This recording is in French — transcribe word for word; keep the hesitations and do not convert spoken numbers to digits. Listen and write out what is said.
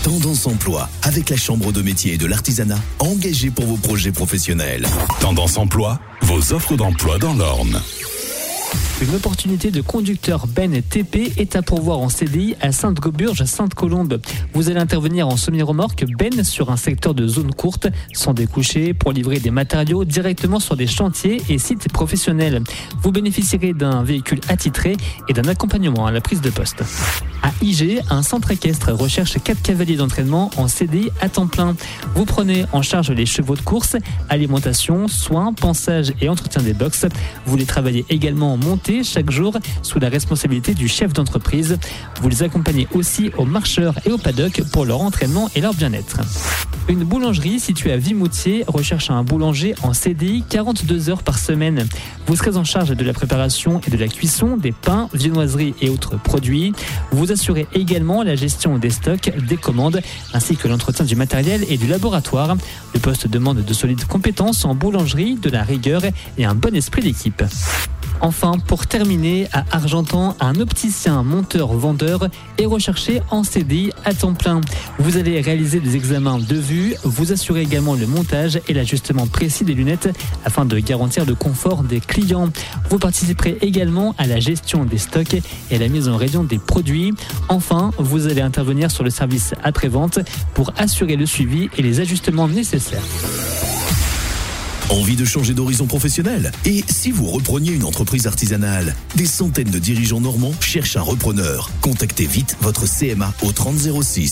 Tendance Emploi, avec la Chambre de métier et de l'artisanat, engagée pour vos projets professionnels. Tendance Emploi, vos offres d'emploi dans l'Orne. Une opportunité de conducteur Ben T P est à pourvoir en C D I à Sainte-Gauburge, Sainte-Colombe. Vous allez intervenir en semi-remorque Ben sur un secteur de zone courte, sans découcher, pour livrer des matériaux directement sur des chantiers et sites professionnels. Vous bénéficierez d'un véhicule attitré et d'un accompagnement à la prise de poste. À I G, un centre équestre recherche quatre cavaliers d'entraînement en C D I à temps plein. Vous prenez en charge les chevaux de course, alimentation, soins, pansage et entretien des box. Vous les travaillez également en montée chaque jour sous la responsabilité du chef d'entreprise. Vous les accompagnez aussi aux marcheurs et au paddock pour leur entraînement et leur bien-être. Une boulangerie située à Vimoutier recherche un boulanger en C D I quarante-deux heures par semaine. Vous serez en charge de la préparation et de la cuisson des pains, viennoiseries et autres produits. Vous assurez également la gestion des stocks, des commandes, ainsi que l'entretien du matériel et du laboratoire. Le poste demande de solides compétences en boulangerie, de la rigueur et un bon esprit d'équipe. Enfin, pour terminer, à Argentan, un opticien monteur-vendeur est recherché en C D I à temps plein. Vous allez réaliser des examens de vue, vous assurez également le montage et l'ajustement précis des lunettes afin de garantir le confort des clients. Vous participerez également à la gestion des stocks et à la mise en rayon des produits. Enfin, vous allez intervenir sur le service après-vente pour assurer le suivi et les ajustements nécessaires. Envie de changer d'horizon professionnel? Et si vous repreniez une entreprise artisanale? Des centaines de dirigeants normands cherchent un repreneur. Contactez vite votre C M A au trente zéro six.